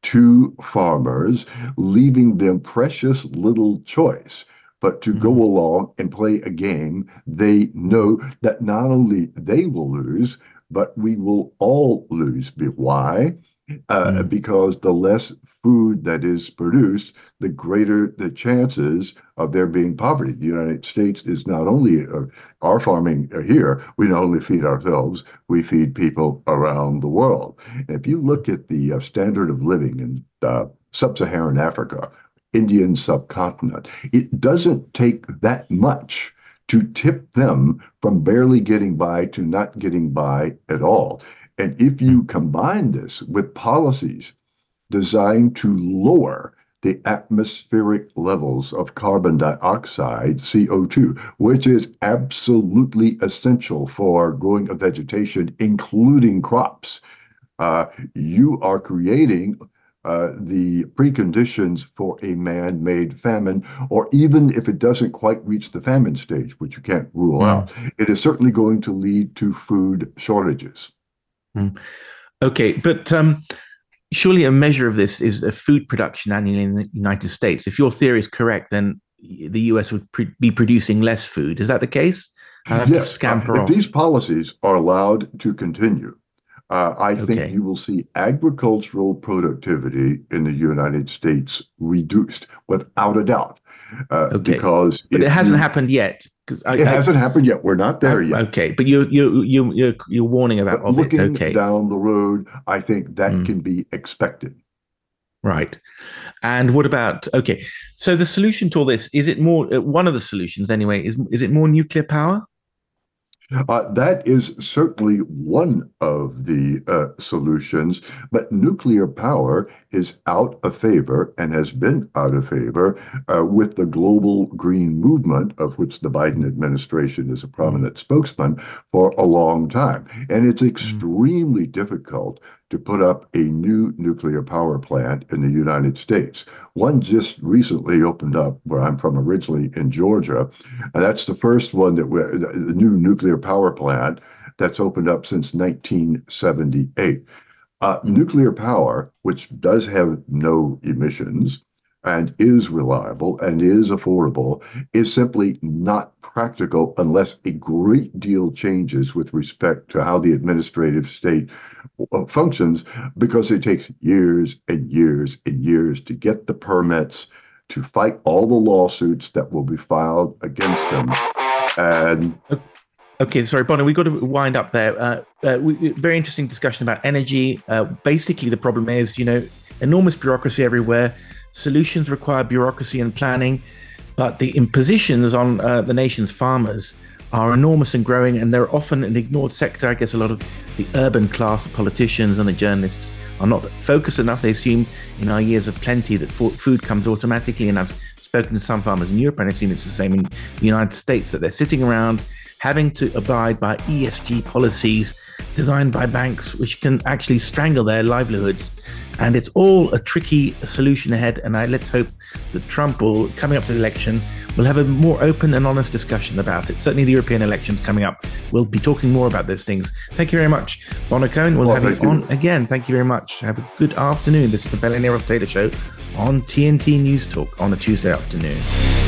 to farmers, leaving them precious little choice but to go along and play a game they know that not only they will lose, but we will all lose. Why? Uh, mm. Because the less food that is produced, the greater the chances of there being poverty. The United States is not only uh, our farming here, we not only feed ourselves, we feed people around the world. And if you look at the uh, standard of living in uh, sub-Saharan Africa, Indian subcontinent, it doesn't take that much to tip them from barely getting by to not getting by at all. And if you combine this with policies designed to lower the atmospheric levels of carbon dioxide, C O two, which is absolutely essential for growing a vegetation, including crops, uh, you are creating Uh, the preconditions for a man-made famine, or even if it doesn't quite reach the famine stage, which you can't rule mm. out, it is certainly going to lead to food shortages. Mm. Okay, but um, surely a measure of this is a food production annually in the United States. If your theory is correct, then the U S would pre- be producing less food. Is that the case? I'll have yes, to scamper uh, if off. these policies are allowed to continue, Uh, I okay. think you will see agricultural productivity in the United States reduced without a doubt. Uh, okay. Because but it hasn't you, happened yet. I, it hasn't I, happened yet. We're not there uh, yet. Okay, but you you you you're, you're warning about but of looking it. Okay, down the road, I think that mm. can be expected. Right. And what about, okay, so the solution to all this, is it more, uh, one of the solutions anyway, is is it more nuclear power? Uh, that is certainly one of the uh, solutions, but nuclear power is out of favor and has been out of favor uh, with the global green movement, of which the Biden administration is a prominent spokesman for a long time. And it's extremely difficult to put up a new nuclear power plant in the United States. One just recently opened up where I'm from originally in Georgia. And that's the first one that we're, the new nuclear power plant that's opened up since nineteen seventy-eight. Uh, nuclear power, which does have no emissions and is reliable and is affordable, is simply not practical unless a great deal changes with respect to how the administrative state uh, functions, because it takes years and years and years to get the permits, to fight all the lawsuits that will be filed against them. And Okay, sorry, Bonner, we've got to wind up there. Uh, uh, we, very interesting discussion about energy. Uh, basically, the problem is, you know, enormous bureaucracy everywhere. Solutions require bureaucracy and planning, but the impositions on uh, the nation's farmers are enormous and growing, and they're often an ignored sector. I guess a lot of the urban class, the politicians and the journalists are not focused enough. They assume in our years of plenty that food comes automatically, and I've spoken to some farmers in Europe, and I assume it's the same in the United States, that they're sitting around having to abide by E S G policies designed by banks, which can actually strangle their livelihoods. And it's all a tricky solution ahead. And I, let's hope that Trump will, coming up to the election, will have a more open and honest discussion about it. Certainly the European elections coming up, we'll be talking more about those things. Thank you very much, Bonner Cohen. We'll well, have you, you on again. Thank you very much. Have a good afternoon. This is the Bell and Eroff Taylor Show on T N T News Talk on a Tuesday afternoon.